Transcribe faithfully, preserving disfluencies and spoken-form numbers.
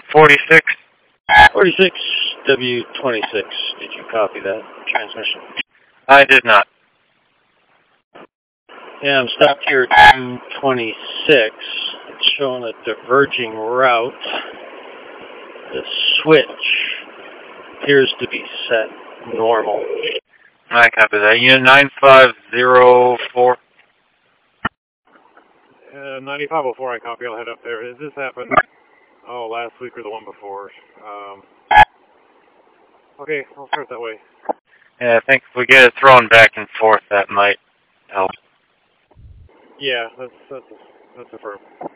forty-six. forty-six, W twenty-six. Did you copy that transmission? I did not. Yeah, I'm stopped here at two twenty-six. It's showing a diverging route. The switch appears to be set normal. I copy that. Unit nine five zero four. Uh, ninety-five oh four, I copy. I'll head up there. Has this happened? Oh, last week or the one before. Um, okay, I'll start that way. Yeah, I think if we get it thrown back and forth, that might help. Yeah, that's that's that's affirmed.